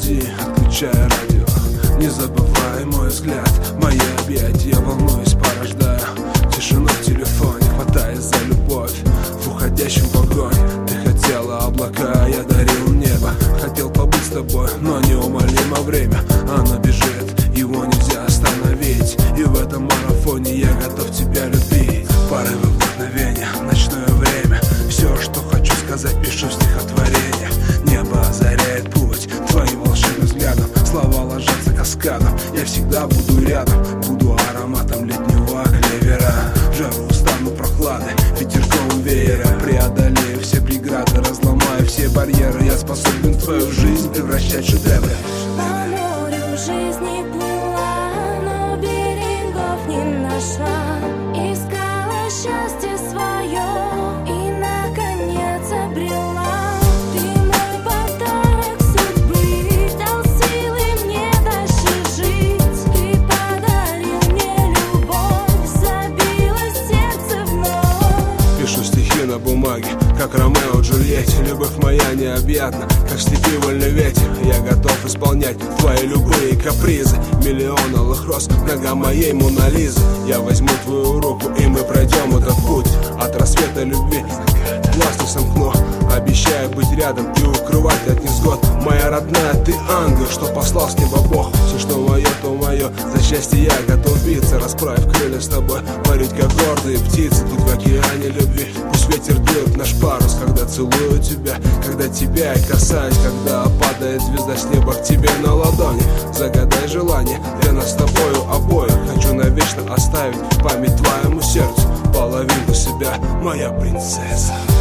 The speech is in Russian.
уйти, отключая радио. Не забывай мой взгляд, мои объятия, волнуюсь, порождая тишину в телефоне, хватаясь за любовь в уходящем в огонь. Ты хотела облака, я дарил небо. Хотел побыть с тобой, но неумолимо время. Оно бежит, его нельзя остановить. И в этом марафоне я готов тебя любить. Порывы вдохновения, ночное время. Все, что хочу сказать, пишу в стихотворение. Небо озаряет путь твоим волшебным взглядом. Слова ложатся каскадом. Я всегда буду рядом, буду ароматом летнего клевера. В жару стану прохладой, ветерком веера. Преодолею все преграды, разломаю все барьеры. Я способен твою жизнь превращать в шедевры. По морю жизни плыла, но берегов не нашла. Искала счастье свое и наконец обрела. Ты мой подарок судьбы, дал силы мне дальше жить. Ты подарил мне любовь, забилось сердце вновь. Пишу стихи на бумаге, как Ромео и Джульетте. Любовь моя необъятна, как в степи вольный ветер. Я готов исполнять твои любые капризы. Миллион алых роз, нога моей Мона Лизы. Я возьму твою руку, и мы пройдем этот путь. От рассвета любви глаз не сомкну. Обещаю быть рядом и укрывать от невзгод. Моя родная, ты ангел, что послал с неба Бог. Все, что мое, то мое. За счастье я готов биться, расправив крылья с тобой, парить как гордые птицы тут в океане любви. Пусть ветер дует наш парус, когда целую тебя, когда тебя я касаюсь, когда падает звезда с неба к тебе на ладони. Загадай желание для нас с тобою обоих. Хочу навечно оставить память твоему сердцу, половинку себя, моя принцесса.